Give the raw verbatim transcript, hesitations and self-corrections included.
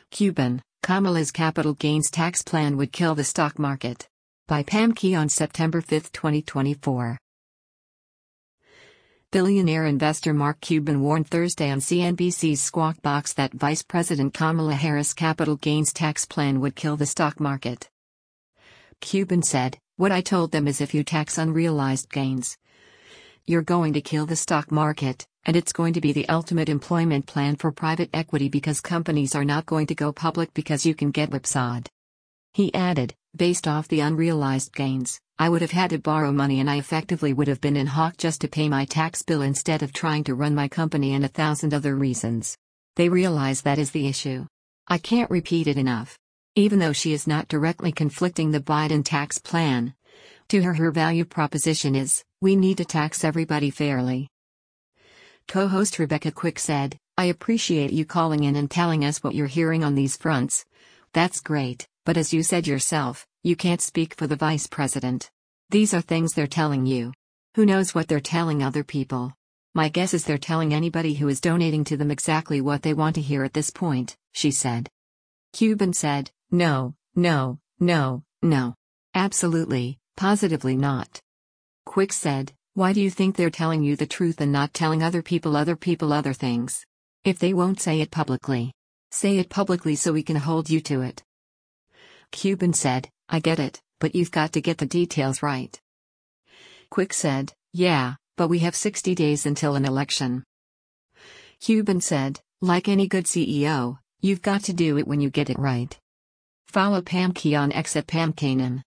Cuban, Kamala's capital gains tax plan would kill the stock market. By Pam Key on September fifth, twenty twenty-four. Billionaire investor Mark Cuban warned Thursday on C N B C's Squawk Box that Vice President Kamala Harris' capital gains tax plan would kill the stock market. Cuban said, "What I told them is if you tax unrealized gains, you're going to kill the stock market, and it's going to be the ultimate employment plan for private equity because companies are not going to go public because you can get whipsawed." He added, "Based off the unrealized gains, I would have had to borrow money and I effectively would have been in hock just to pay my tax bill instead of trying to run my company and a thousand other reasons. They realize that is the issue. I can't repeat it enough." Even though she is not directly conflicting the Biden tax plan, to her her value proposition is, we need to tax everybody fairly. Co-host Rebecca Quick said, "I appreciate you calling in and telling us what you're hearing on these fronts. That's great, but as you said yourself, you can't speak for the vice president. These are things they're telling you. Who knows what they're telling other people? My guess is they're telling anybody who is donating to them exactly what they want to hear at this point," she said. Cuban said, "No, no, no, no. Absolutely, positively not." Quick said, "Why do you think they're telling you the truth and not telling other people other people other things? If they won't say it publicly, say it publicly so we can hold you to it." Cuban said, "I get it, but you've got to get the details right." Quick said, "Yeah, but we have sixty days until an election." Cuban said, "Like any good C E O, you've got to do it when you get it right." Follow Pam Key on X at Pam Kanan.